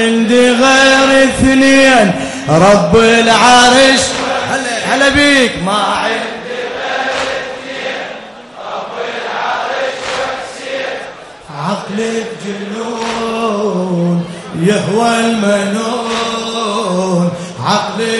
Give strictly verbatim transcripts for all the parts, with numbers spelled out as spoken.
عندي غير اثنين رب العرش. هلا هلا بيك. ما عندي غير اثنين رب العرش وحسين، عقلي بجنون يهوى المنون، عقلي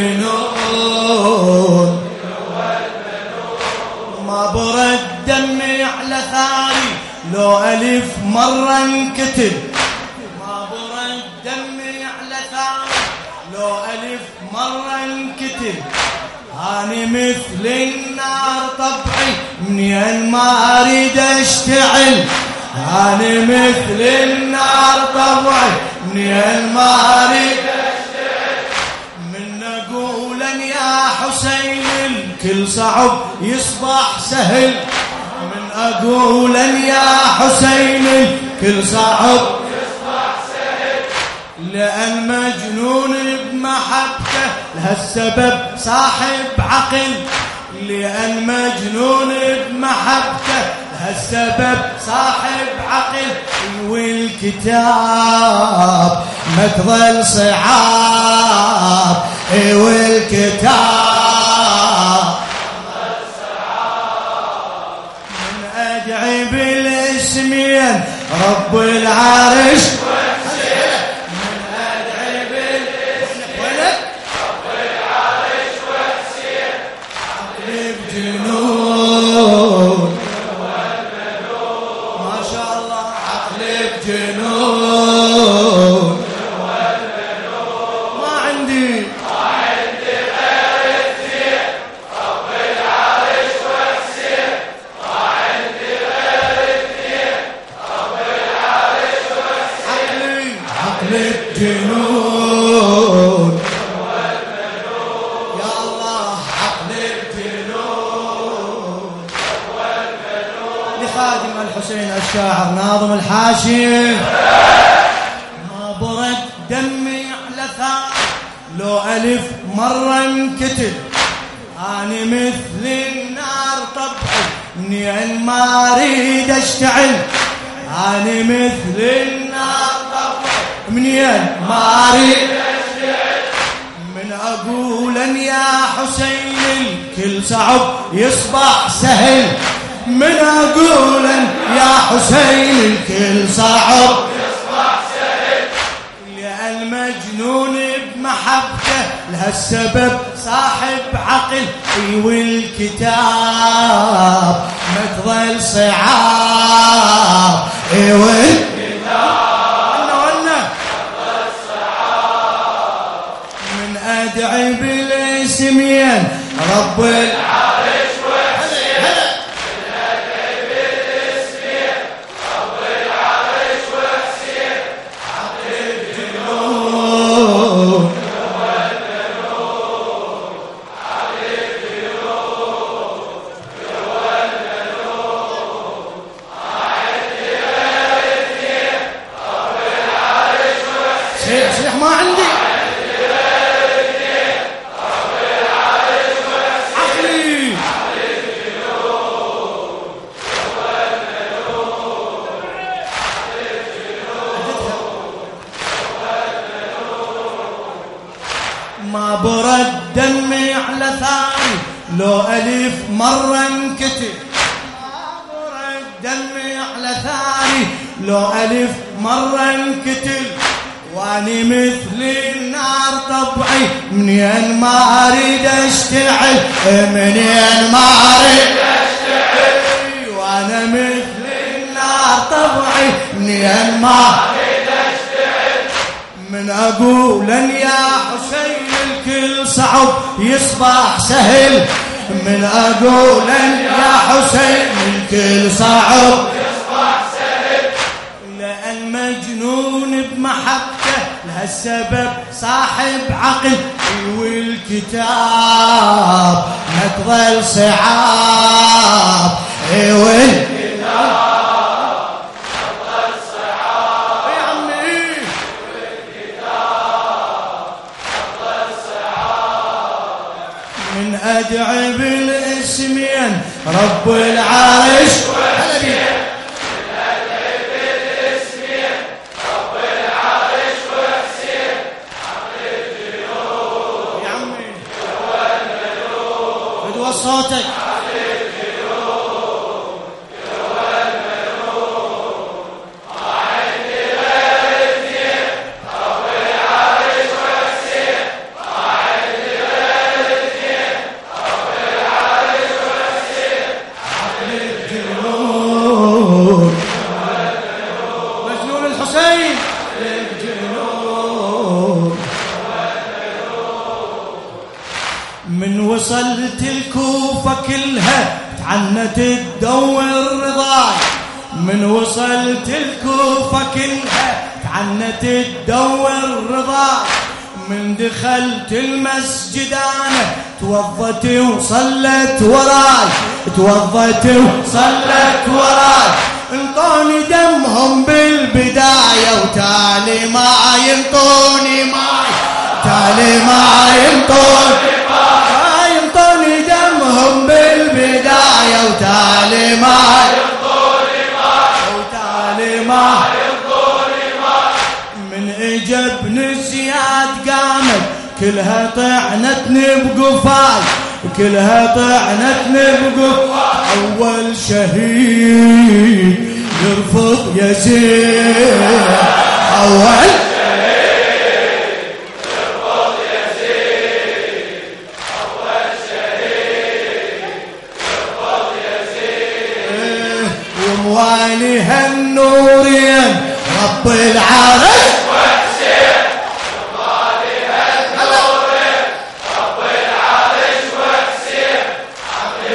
بجنون يهوى المنون. ما برد دمي على ثاري لو ألف مرة انكتب، ما برد دمي على ثاري لو ألف مرة انكتب. أنا مثل النار طبعي منين ما أريد أشتعل، أنا مثل النار طبعي منين ما أريد أشتعل. من أقولا يا حسين الكل صعب يصبح سهل، من أقولا يا حسين الكل صعب يصبح سهل. لأن مجنون بمحبته لهالسبب صاحب عقل، لأن مجنون بمحبته لهالسبب صاحب عقل. والكتاب ما تظل صعاب، والكتاب ما تظل صعاب. من أدعي بالاسمين رب العرش، جنون يا الله عقل الجنون. لخادم الحسين الشاعر ناظم الحاشي. ما برد دمي على ثار لو ألف مرة انكتب، أنا مثل النار طبعي منين ما أريد أشتعل، أنا مثل النار منين ما أريد أشتعل. من أقولا يا حسين الكل صعب يصبح سهل، من أقولا يا حسين الكل صعب يصبح سهل. لأن مجنون بمحبته لهالسبب صاحب عقل. والكتاب ما تظل صعاب، والكتاب أدعي بالاسمين رب العرش وحسين. من أدعي بالاسمين رب العرش وحسين، عقل الجنون يهوى المنون، عقل الجنون يهوى المنون. ما عندي غير اثنين رب العرش وحسين. صيح ما عندي ما برد دمي على ثاني لو ألف مرة انكتب، ما برد دمي على ثاني لو ألف مرة انكتب. واني مثل النار طبعي منين ما أريد أشتعل، منين ما أريد أشتعل. وانا مثل النار طبعي منين ما أريد أشتعل. من أقولا يا حسين الكل صعب يصبح سهل، من أقولا يا حسين الكل صعب يصبح سهل. لأن مجنون بمحبته لهالسبب صاحب عقل. والكتاب ما تظل صعاب، والكتاب ما تظل صعاب. يا عمي والكتاب ما تظل صعاب. من أدعي بالاسمين رب العرش وحسين، من أدعي بالاسمين رب العرش وحسين. صوتك. من وصلت الكوفة كلها تعنت تدور رضاي، من وصلت الكوفة كلها تعنت تدور رضاي، من دخلت المسجد انا توضت وصلت وراي، توضت وصلت وراي، انطوني دمهم بالبداية وتالي ما ينطوني ماي، تالي ما ينطوني ماي، ينطوني دمهم بالبداية وتالي ما ينطوني ماي، وتالي ما ينطوني ماي. من اجبني زياد قامت كلها طعنتني بقفاي، كلها طعنتني بقفاي، اول شهيد يرفض يزيد، اول وموالي هالنورين رب العرش وحسين، وموالي هالنورين رب العرش وحسين، عقل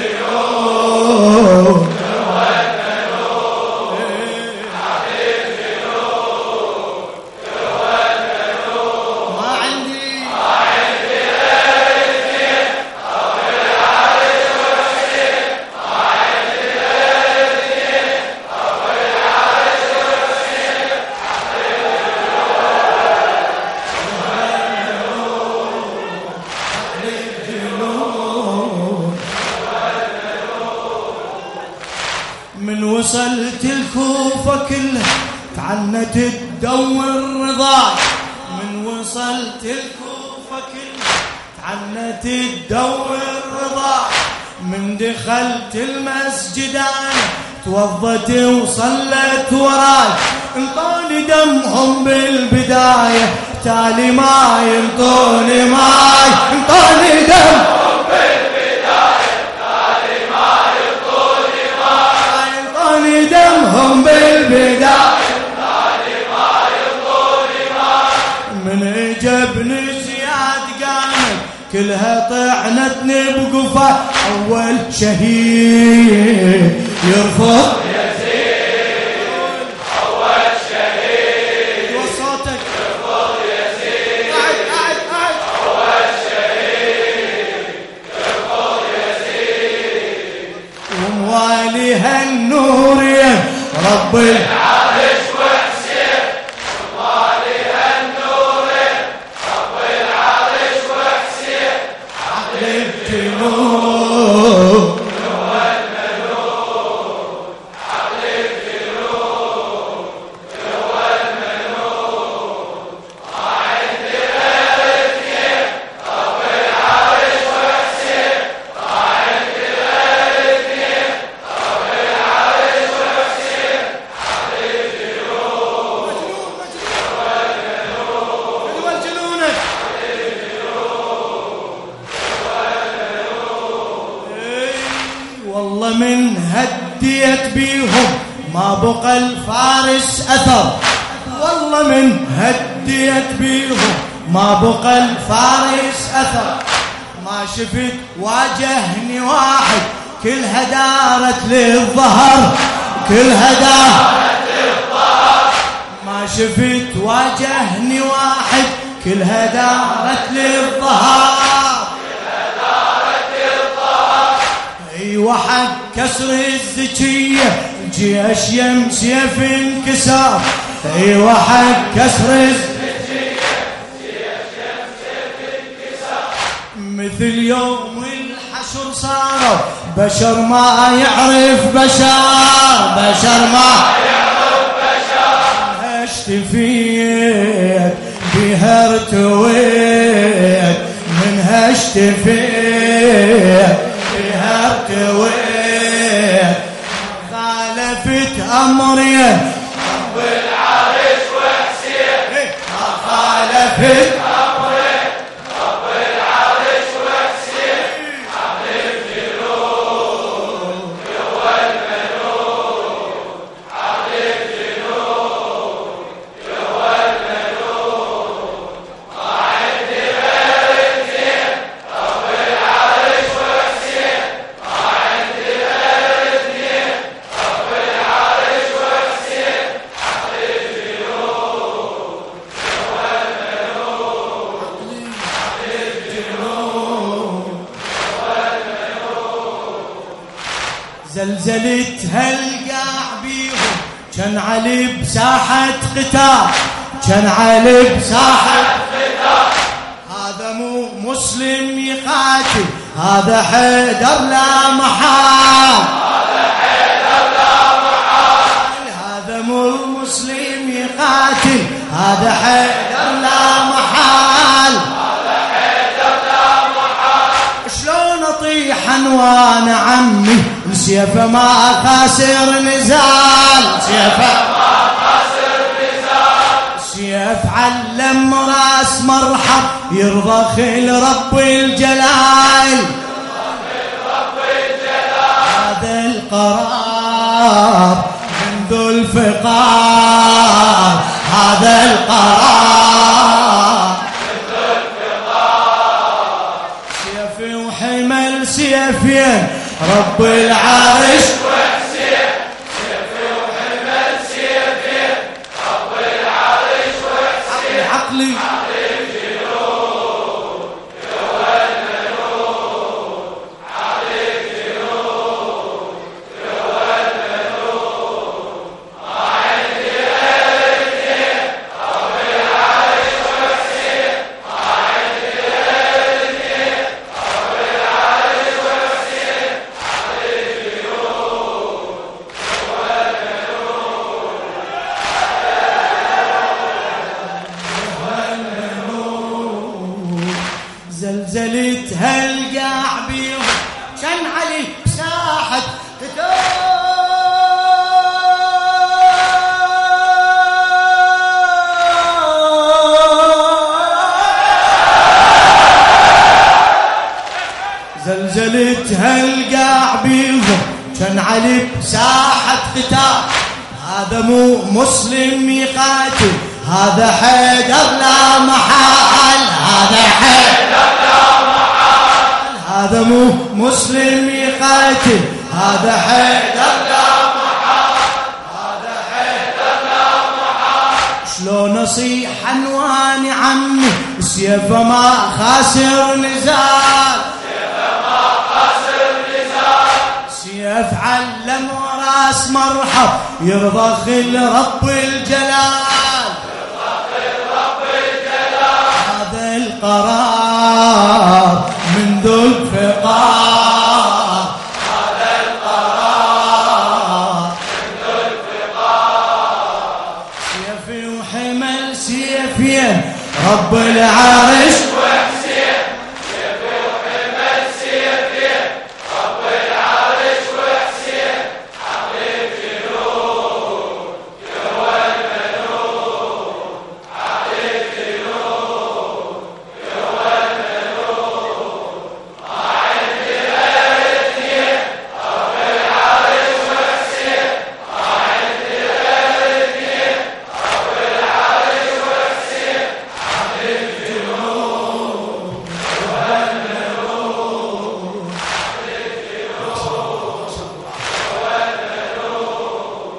الجنود هو المنون، عقل الجنود هو المنون. ما عندي ما عندي غير الاثنين رب العرش وحسين، ما عندي غير الاثنين رب العرش وحسين، عقل الجنود. من وصلت الكوفة كلها تعنت تدور رضاي، من وصلت الكوفة كلها تعنت تدور رضاي، من دخلت المسجد انا توضت وصلت وراي، انطوني دمهم بالبداية تالي ما ينطوني ماي، انطوني دمهم بالبداية تالي ما ينطوني ماي، انطوني دمهم بالبداية تالي ما ينطوني ماي. من اجبني زياد قامت كلها طعنتني بقفا، اول شهيد يرفض يزيد، اول شهيد وصوتك يرفض يزيد، قاعد قاعد قاعد، اول شهيد يرفض يزيد، وموالي هالنورين رب العرش وحسين، وموالي هالنورين رب العرش وحسين، عقل الجنود هو المنون، عقل الجنود هو المنون. ما عندي غير الاثنين رب العرش وحسين، ما عندي غير الاثنين رب العرش وحسين، عقل الجنود هو المنون، مجنون جنونك والله من هديت بيهم ما بقى الفارس أثر، والله من هديت بيهم ما بقى الفارس أثر، ما شفت واجهني واحد كلها دارت للظهر، كلها دارت للظهر، ما شفت واجهني واحد كلها دارت للظهر، وحق كسر الزكية جيش يمسيف انكسار، ايوه حق كسر الزكية جيش يمسيف انكسار، مثل يوم الحشر صاروا بشر ما يعرف بشر، بشر ما يعرف بشر، اشتفيت بها ارتويت منها اشتفيت أمرين رب العرش وحسين ما خالفت أمرين رب العرش وحسين حبيب جنود هو الملوك حبيب جنود هو الملوك ما عندي غير اثنين رب العرش وحسين ما عندي غير اثنين رب العرش وحسين حبيب جنود هو الملوك حبيب جنود زلزلتها القاع بيهم كان علي بساحة قتال كان علي بساحة قتال هذا مو مسلم يقاتل هذا حيدر لا محال هذا حيدر لا محال هذا مو مسلم يقاتل هذا حيدر لا محال هذا حيدر لا محال شلون اطيح وانا عمي سيفه ما خاسر نزال سيفه ما خسر نزال سيف علم راس مرحب يرضى خيل رب الجلال رب الجلال هذا القرار من ذو الفقار هذا القرار سيفي وحمل سيفين رب العرش وحسين سيفي وحمل سيفين رب العرش وحسين عقلي حبيب جنود هو الملوك حبيب جنود هو الملوك ما عندي غير اثنين رب العرش وحسين ما عندي غير اثنين رب العرش وحسين حبيب جنود هو زلزلتها القاع بيهم كان علي بساحة قتال زلزلتها القاع بيهم كان علي بساحة قتال هذا مو مسلم يقاتل هذا حيدر لا محال هذا حيدر لا محال هذا مو مسلم يقاتل هذا حيدر لا محال هذا حيدر لا محال شلون اصيح عنواني عمي سيفه ما خاسر نزال سيفه ما خسر نزال سيف علم وراس مرحب يرضى خل رب الجلال رب الجلال هذا القرار من ذو الفقار هذا القرار من ذو الفقار سيفي وحمل سيفين رب العرش وحسين سيفي وحمل سيفين رب العرش وحسين حبيب جنود هو الملوك حبيب جنود هو الملوك ما عندي غير اثنين رب العرش وحسين ما عندي غير اثنين رب العرش وحسين حبيب جنود هو الملوك حبيب جنود هو الملوك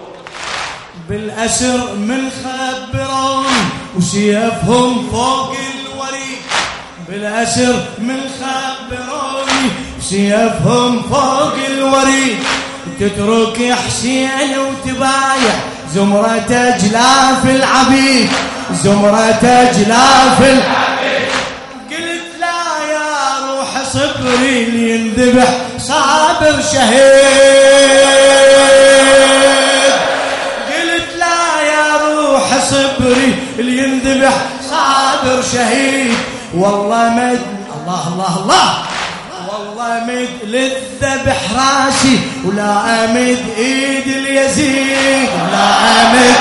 بالأسر من خبرون وسيفهم فوق الوريد بالأسر من خبروني سيفهم فوق الوريد تترك حسين وتبايع زمرة أجلاف العبيد زمرة أجلاف العبيد قلت لا يا روح صبري اللي ينذبح صابر شهيد قلت لا يا روح صبري اللي ينذبح صابر شهيد والله مد الله الله الله والله مثل الذبح راسي ولا أمد إيد اليزيد ولا أمد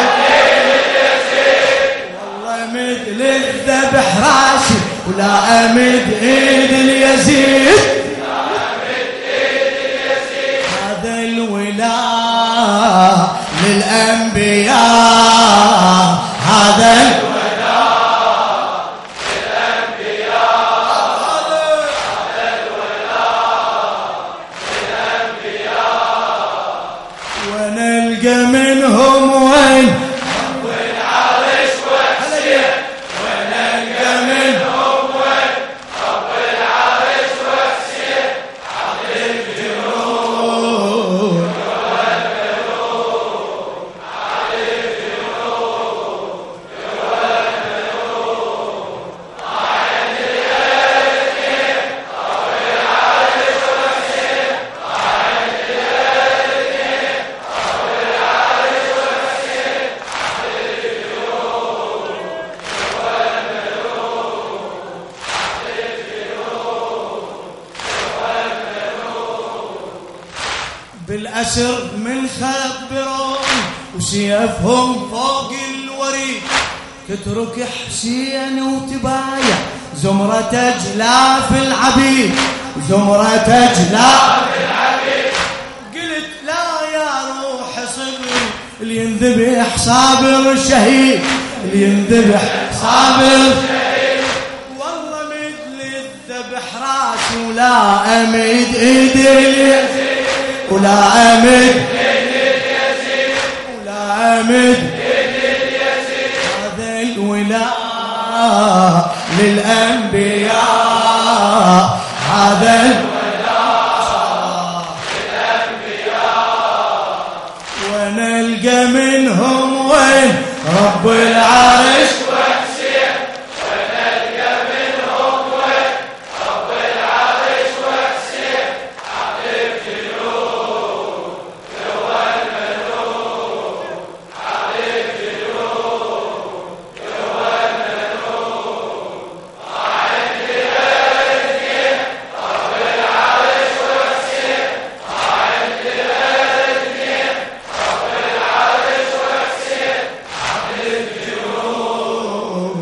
والله مثل الذبح راسي ولا أمد إيد اليزيد هذا الولاء للأنبياء هذا الولاء للأنبياء هذا الولاء للأنبياء ونلقى منهم وين رب العرش وحسين ونلقى منهم وين رب العرش وحسين عظيم جنود بالأسر من خبرون وسيفهم فوق الوريد تترك حسين وتبايع زمرة أجلاف العبيد زمرة أجلاف العبيد قلت لا يا روح صبري اللي ينذبح صابر شهيد اللي ينذبح صابر شهيد والله مثل الذبح راسي ولا أمد إيدي اليزيد ولا أمد ولا أمد هذا الولاء للأنبياء هذا الولاء للأنبياء ونلقى منهم وين رب العرش وحسين ونلقى منهم وين رب العرش وحسين عظيم جنود هو الملوك عظيم جنود هو الملوك قاعد للأذكياء رب العرش وحسين قاعد للأذكياء رب العرش وحسين عظيم جنود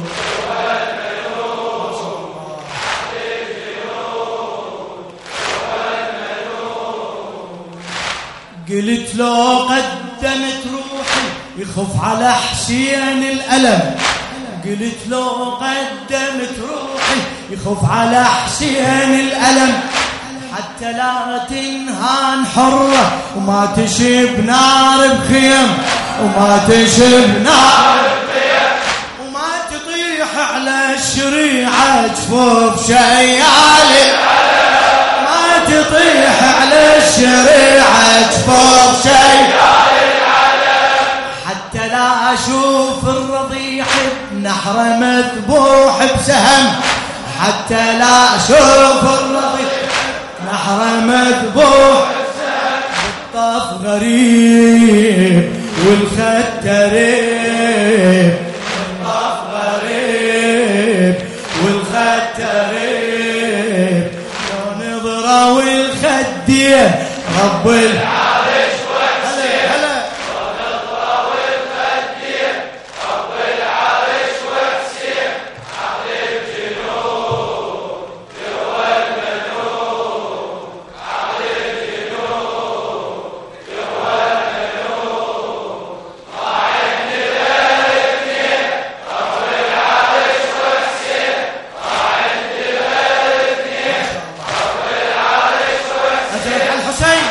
قلت لو قدمت روحي يخف على حسين الألم قلت لو قدمت روحي يخف على حسين الألم حتى لا تنهان حرة وما تشب نار بخيم وما تشب نار بخيم وما تطيح على الشريعة جفوف شيال ما تطيح على الشريعة جفوف شيال حتى لا أشوف الرضيع بنحر مذبوح بسهم حتى لا أشوف الرضيع نحر مذبوح بالطف غريب والخد ريب بالطف غريب والخد ريب لو نظرة والخدين رب العرش وحسين هلا ونظرة والخدين رب العرش وحسين عظيم جنود هو الملوك عظيم جنود هو الملوك قاعد للأذكياء رب العرش وحسين قاعد للأذكياء رب العرش وحسين أجرك على الحسين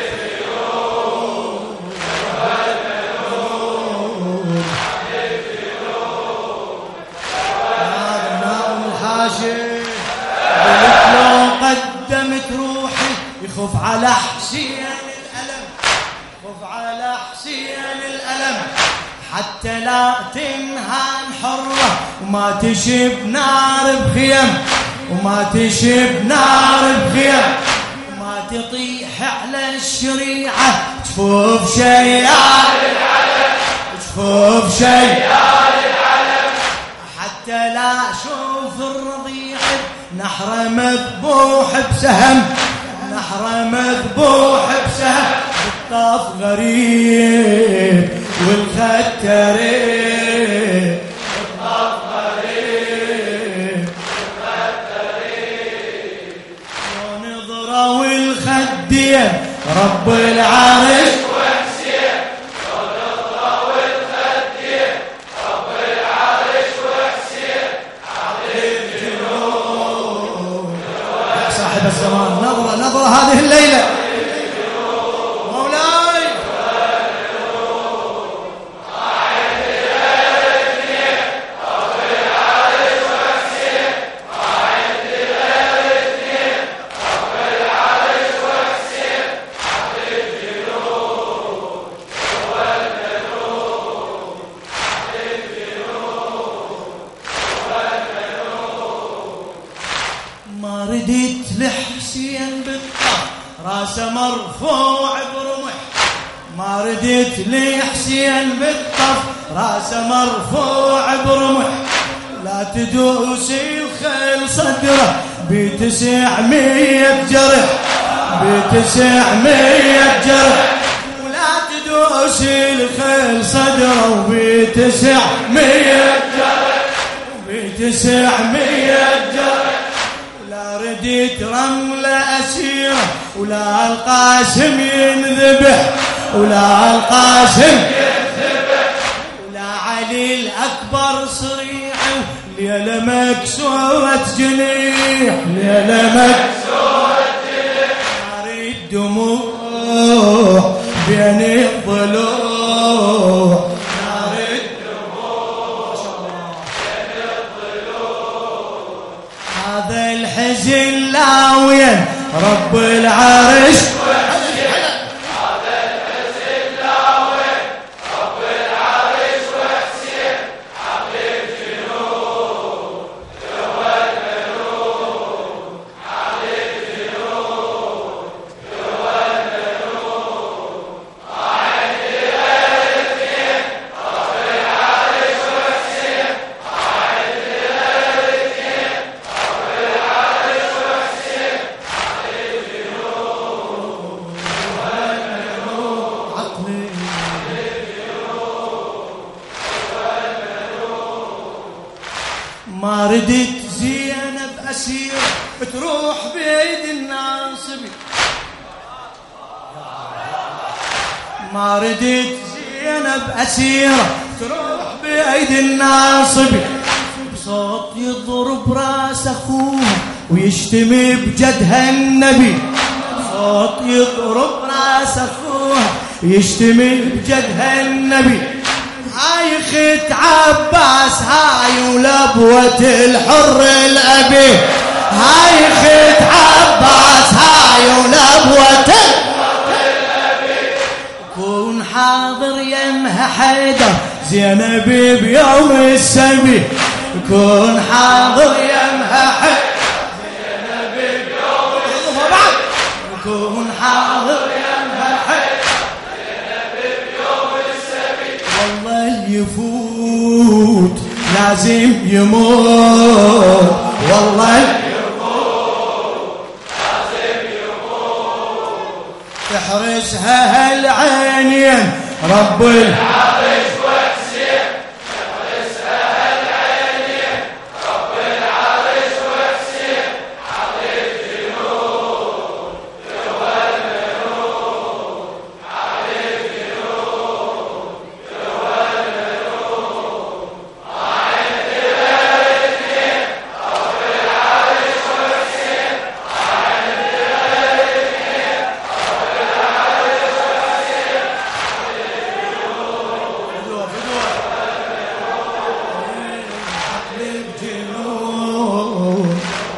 هذا نائم الحاشي قلت لو قدمت روحي يخف على حسين الألم يخف على حسين الألم حتى لا تنهان حرة وما تشب نار بخيم وما تشب نار بخيم وما تطيح على الشريعة جفوف شيال جفوف شيال حتى حتى لا اشوف الرضيع نحره مذبوح بسهم، نحره مذبوح بسهم، بالطاف غريب والخد تريب، بالطاف غريب والخد تريب، ونظره والخدين رب العرش وحسين، ونظره والخدين رب العرش وحسين، عظيم جنود يا صاحب الزمان. نظرة نظرة هذه الليلة مولاي ما رديت لحسين بالطف راسه مرفوع برمح، ما رديت لحسين بالطف راسه مرفوع برمح، لا تدوس الخيل صدره بتسعمية جرح، بتسعمية جرح، ولا تدوس الخيل صدره بتسعمية جرح، بتسعمية جرح، لا رديت رملة أسيرة ولا القاسم ينذبح، ولا القاسم ينذبح، ولا علي الأكبر صريع ليلة مكسورة جنيح، ليلة مكسورة جنيح، نار الدموع بين الضلوع، نار الدموع بين الضلوع، هذا الحزن لاوين رب العرش وحسين، هذا الحزن لاوين رب العرش وحسين، حبيب جنود جوا المنون، حبيب جنود جوا المنون، قاعد ليلة الاثنين رب العرش وحسين، قاعد ليلة الاثنين رب العرش وحسين، حبيب جنود جوا المنون، عقلي حبيب جنود جوا المنون. ما ردت زينب أسير تروح بيد الناصبي، ما ردت زينب أسيرة تروح بيد الناصبي، بصوت يضرب راس أخوها ويشتمي بجدها النبي، صوت يضرب راس أخوها ويشتمي بجدها النبي، هاي خت عباس هاي ولبوة الحر الأبي، هاي خت عباس هاي ولبوة الحر الأبي، كون حاضر يمها حيدر زينب بيوم السبي، كون حاضر يمها حيدر زينب بيوم السبي، كون حاضر يمها حيدر زينب بيوم السبي، والله اللي يفوت لازم يموت، والله يموت لازم يموت، تحرسها هالعينين رب العرش وحسين، تحرسها هالعينين رب العرش وحسين، حبيب جنود جوا المنون، حبيب جنود جوا المنون، قاعد ليلة الاثنين رب العرش وحسين، قاعد ليلة الاثنين رب العرش وحسين، حبيب جنود حبيب جنود.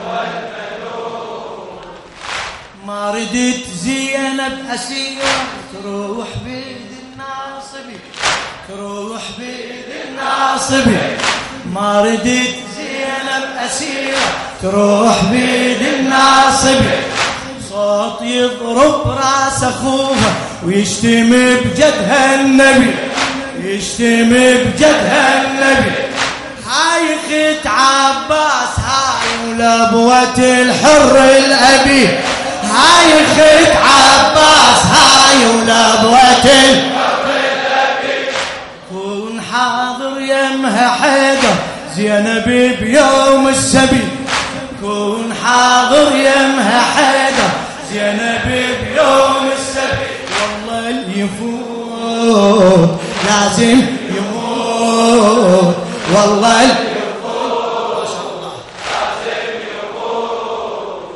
ما ردت زينب أسيرة تروح بيد الناصبي، تروح بيد الناصبي، ما ردت زينب أسيرة تروح بيد الناصبي، صوت يضرب راس أخوها ويشتمي بجدها النبي، يشتمي بجدها النبي، هاي خت عباس هاي ولبوة الحر الأبي هاي خت عباس هاي ولبوة الحر الأبي كون حاضر يمها حيدر زينب بيوم السبي كون حاضر يمها حيدر زينب بيوم السبي والله اللي يفوت لازم يموت والله اللي يفوت ما شاء الله لازم يموت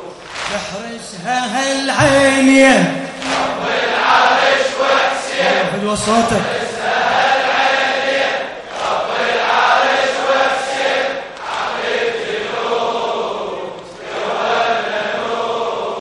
تحرسها هالعينين رب العرش وحسين فدوى صوتك